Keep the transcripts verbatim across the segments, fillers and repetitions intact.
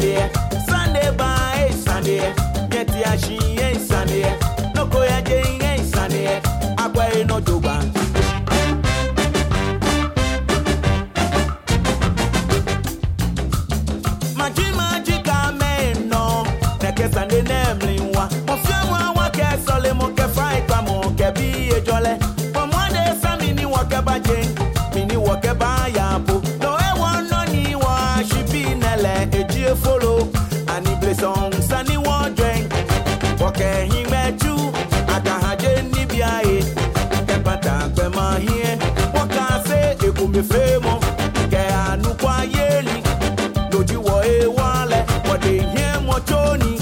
Sunday, Sunday by Sunday, get ya she ain't Sunday, no koya jing ain't Sunday, akwa no joba. Maji magica man no, neke Sunday nemling wa, mo fiamwa wa ke sole mo ke fry kwa mo ke bi e jole, mo mo de sa mini wa ke ba jing, mini wa ke ba ya po. Follow and he play songs and he won't drink. Okay, he met you. I can't have any beer. Kepata kwema here. What can I say? It could be famous. Kaya nukwa yeli. Doji wo e wale. What they hear mo choni.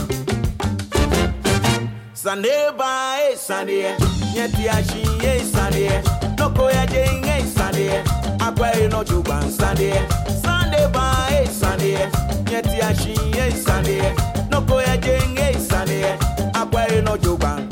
Sunday by Sunday. Yeti ashi e Sunday. No koya jeng e Sunday. Akwa e no juban Sunday. Sunday by Sunday. Yeti ashi e Sunday, no koya jeng e Sunday, akwa e no joban.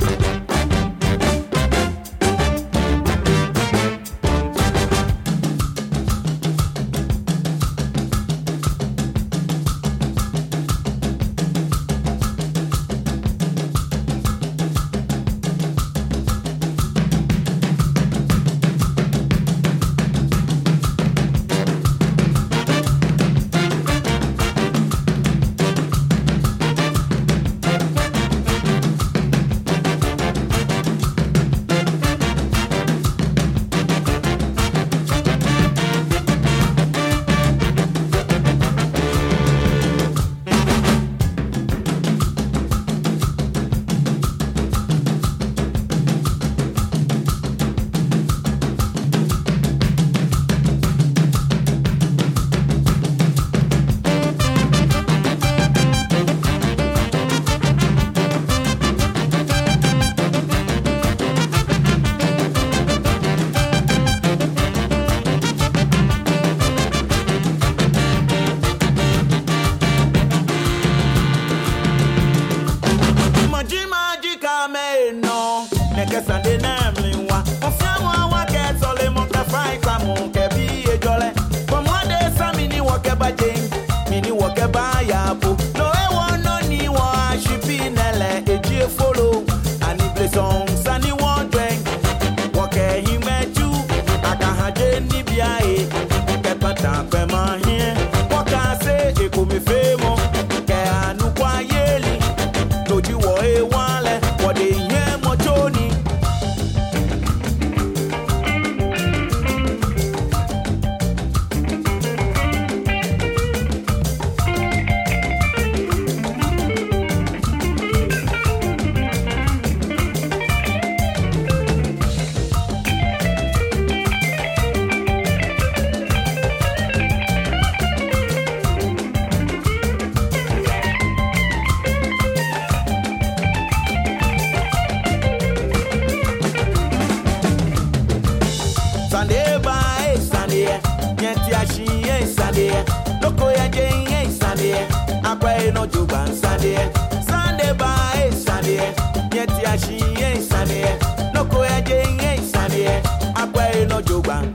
Sunday namling wa ofiamwa wa ke sole mo ka fry kwa mo ke bi e jole from one day some mini wo ke ba jeng mini wo ke ba ya po no e won no ni wa shipi nele e ji follow and he play songs and he won't drink wo ke he met you aka haje ni bia e ke pata pe ma here wo ka say e ko me femo ke anu kwa yeli doji wo e wale wo de here mo choni. Sunday by Sunday, yeti ashi e Sunday, loko ya jeng e Sunday, akwa e no juban Sunday. Sunday by Sunday, yeti ashi e Sunday, loko ya jeng e Sunday, akwa e no juban.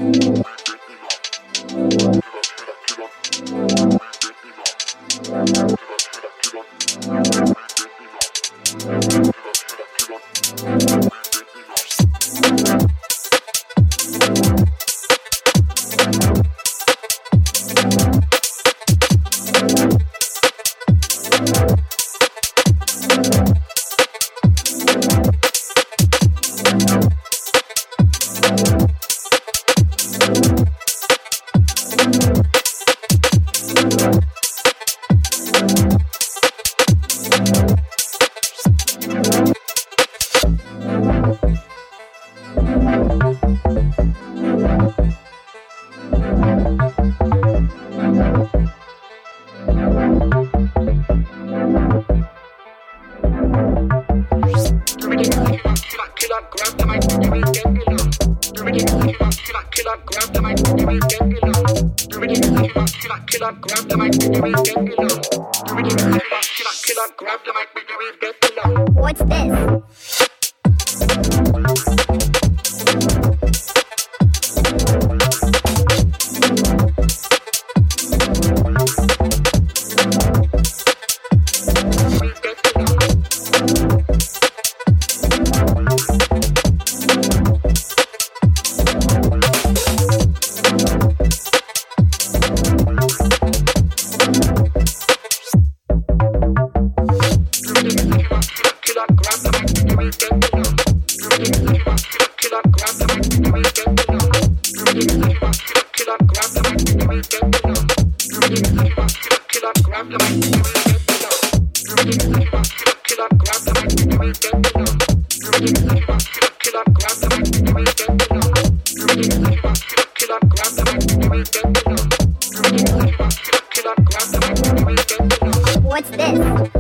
What's this? What's this?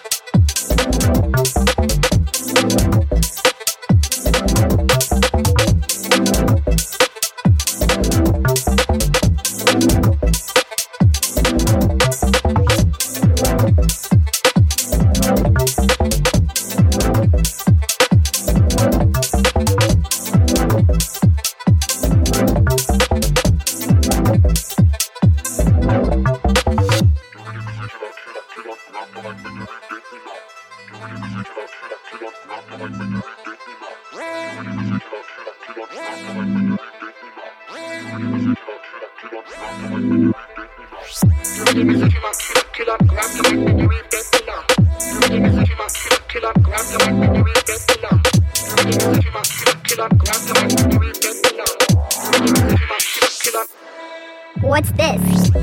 What's this?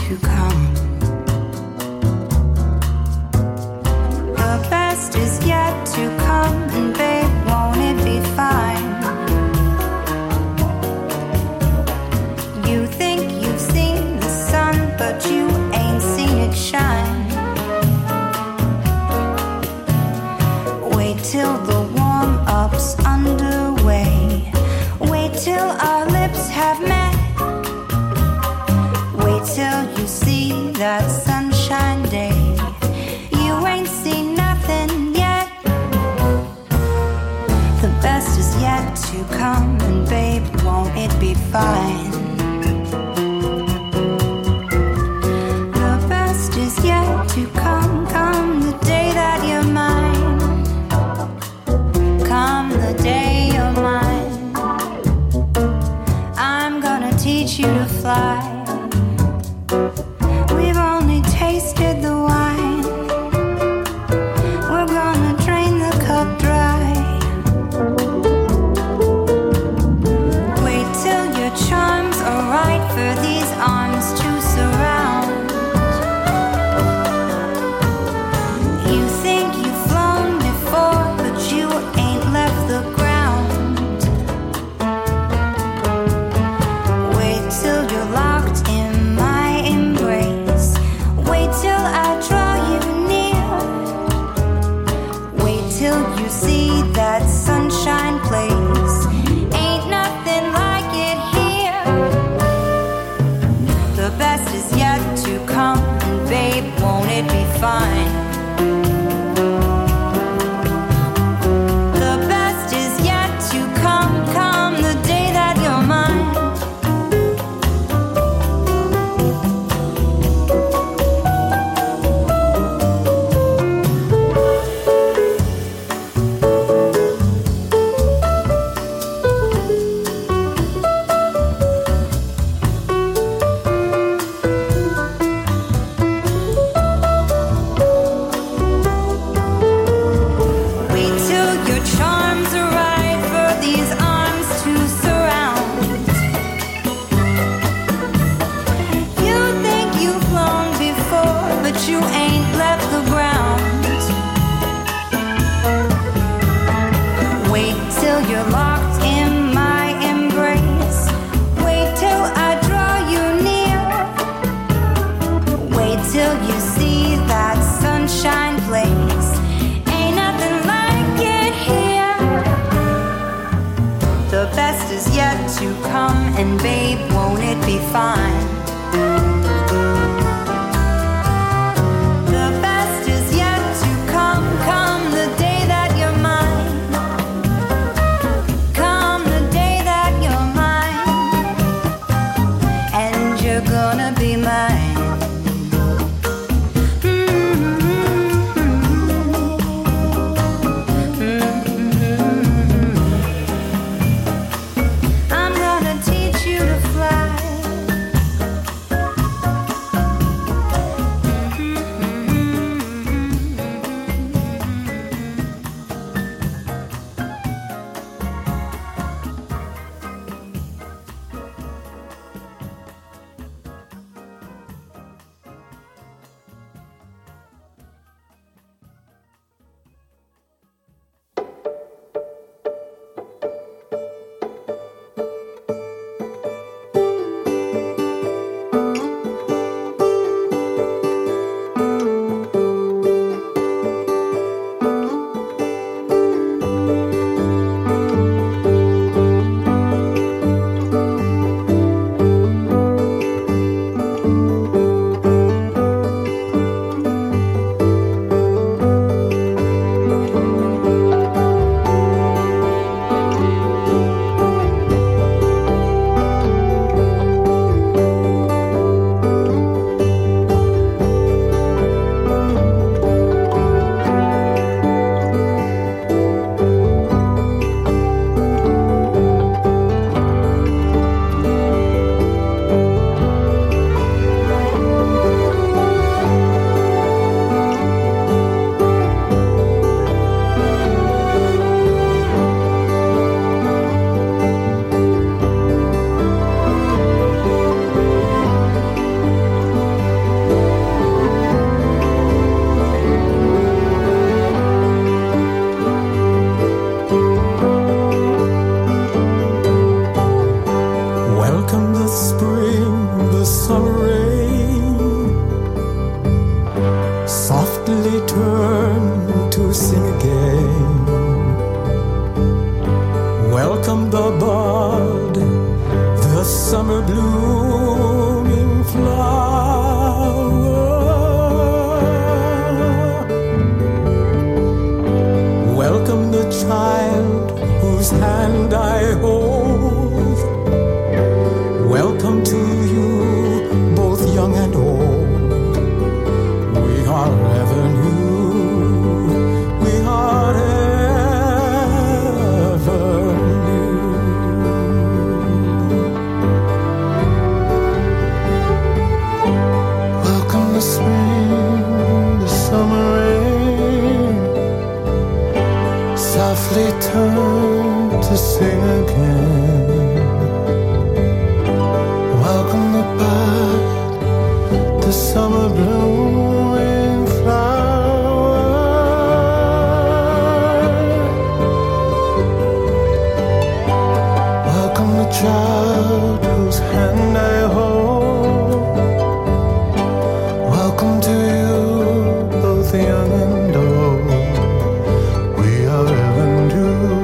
to come. The best is yet to come, and babe, won't it be fine? You think you've seen the sun, but you ain't seen it shine. Wait till the warm-up's underway. Wait till our lips have met. Wait till you see that sunshine day. You ain't seen nothing yet. The best is yet to come, and babe, won't it be fine? The best is yet to come, come the day that you're mine. Come the day you're mine. I'm gonna teach you to fly. We've only tasted the wine. We're gonna drain the cup dry. Wait till your charms are right for these arms to surround. You think you've flown before, but you ain't left the ground. Wait till you're locked in my embrace. Wait till I draw you near. Wait till you see that sunshine place. Ain't nothing like it here. The best is yet to come, and babe, won't it be fine? The best is yet to come, come the day that you're mine. Wait till your charms are right for these arms to surround. You think you've flown before, but you ain't left the ground. Wait till you're locked in my embrace. Wait till I draw you near. Wait till you see that sunshine place. Ain't nothing like it here. The best is yet to come, and babe, won't it be fine? The best is yet to come, come the day that you're mine. Come the day that you're mine. And you're gonna be mine. I'm gonna teach you to fly. sing again. Welcome the bud, the summer blooming flower. Welcome the child whose hand I hold. Welcome to you, both young and old. We are ever new.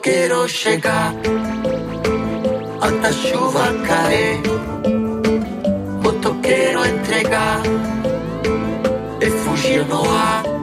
quero chegar onde a chuva cair. Motoqueiro entregar e fugir no ar.